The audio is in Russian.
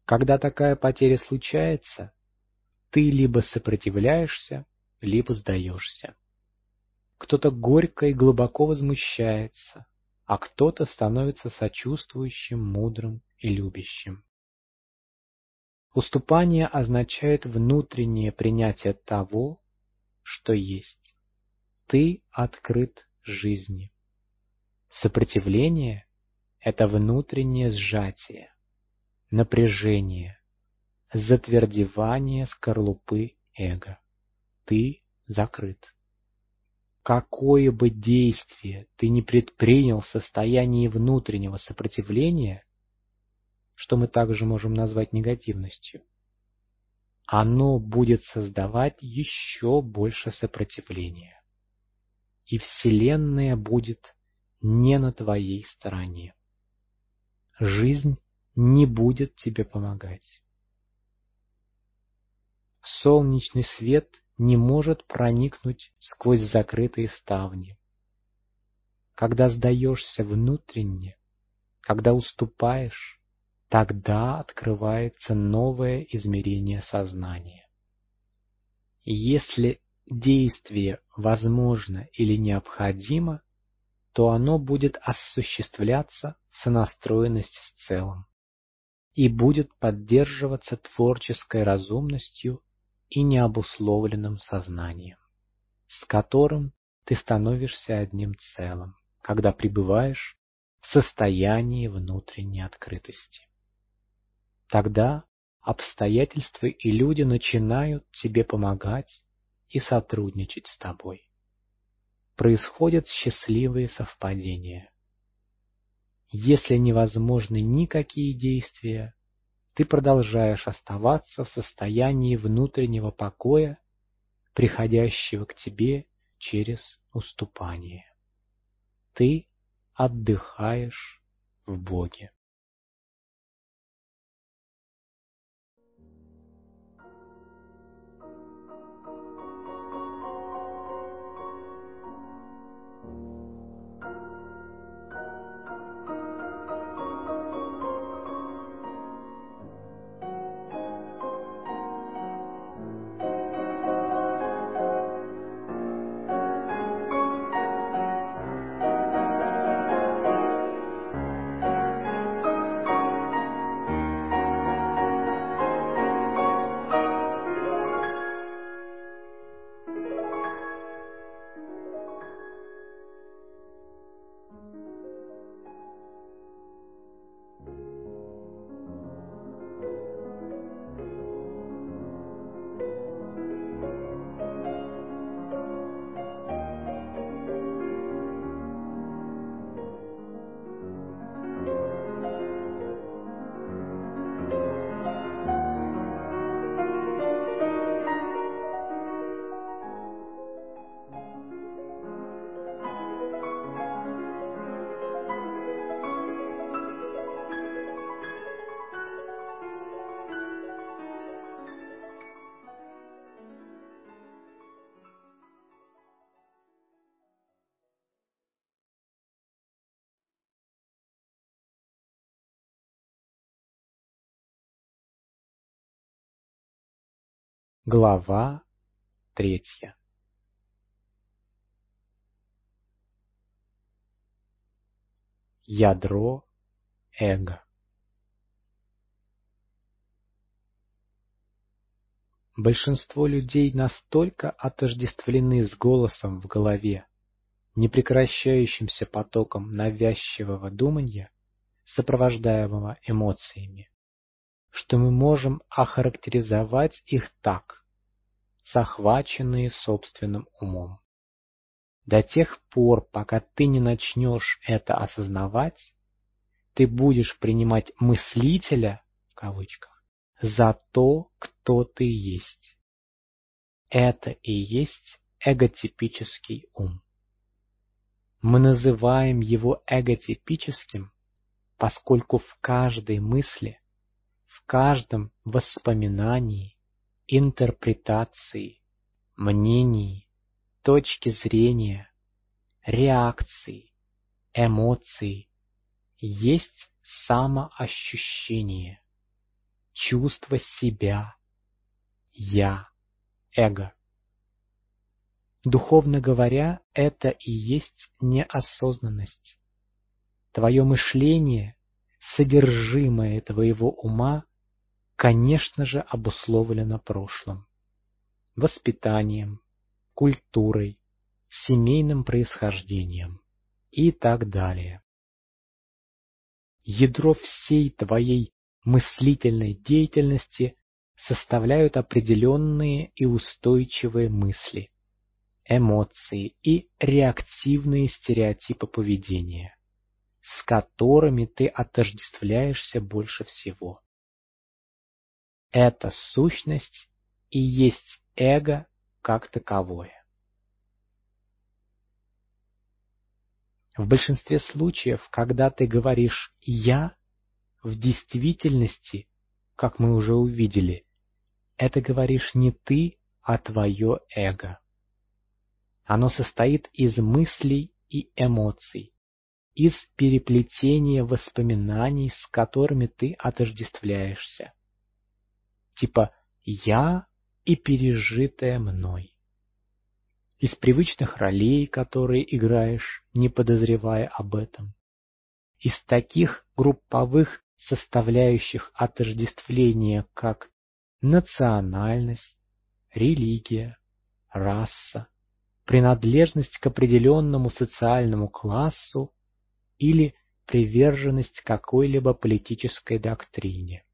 Когда такая потеря случается, ты либо сопротивляешься, либо сдаешься. Кто-то горько и глубоко возмущается, а кто-то становится сочувствующим, мудрым и любящим. Уступание означает внутреннее принятие того, что есть. Ты открыт жизни. Сопротивление — это внутреннее сжатие, напряжение, затвердевание скорлупы эго. Ты закрыт. Какое бы действие ты ни предпринял в состоянии внутреннего сопротивления, что мы также можем назвать негативностью, оно будет создавать еще больше сопротивления. И Вселенная будет не на твоей стороне. Жизнь не будет тебе помогать. Солнечный свет не может проникнуть сквозь закрытые ставни. Когда сдаешься внутренне, когда уступаешь, тогда открывается новое измерение сознания. Если действие возможно или необходимо, то оно будет осуществляться в сонастроенности с целым и будет поддерживаться творческой разумностью и необусловленным сознанием, с которым ты становишься одним целым, когда пребываешь в состоянии внутренней открытости. Тогда обстоятельства и люди начинают тебе помогать и сотрудничать с тобой. Происходят счастливые совпадения. Если невозможны никакие действия, ты продолжаешь оставаться в состоянии внутреннего покоя, приходящего к тебе через уступание. Ты отдыхаешь в Боге. Глава 3. Ядро эго. Большинство людей настолько отождествлены с голосом в голове, непрекращающимся потоком навязчивого думания, сопровождаемого эмоциями, что мы можем охарактеризовать их так: захваченные собственным умом. До тех пор, пока ты не начнешь это осознавать, ты будешь принимать мыслителя, в кавычках, за то, кто ты есть. Это и есть эготипический ум. Мы называем его эготипическим, поскольку в каждой мысли, в каждом воспоминании, интерпретации, мнении, точке зрения, реакции, эмоции есть самоощущение, чувство себя, я, эго. Духовно говоря, это и есть неосознанность. Твое мышление, содержимое твоего ума, конечно же, обусловлено прошлым, воспитанием, культурой, семейным происхождением и так далее. Ядро всей твоей мыслительной деятельности составляют определенные и устойчивые мысли, эмоции и реактивные стереотипы поведения, с которыми ты отождествляешься больше всего. Эта сущность и есть эго как таковое. В большинстве случаев, когда ты говоришь «я», в действительности, как мы уже увидели, это говоришь не ты, а твое эго. Оно состоит из мыслей и эмоций, из переплетения воспоминаний, с которыми ты отождествляешься. Типа «я» и пережитое мной. Из привычных ролей, которые играешь, не подозревая об этом. Из таких групповых составляющих отождествления, как национальность, религия, раса, принадлежность к определенному социальному классу или приверженность какой-либо политической доктрине.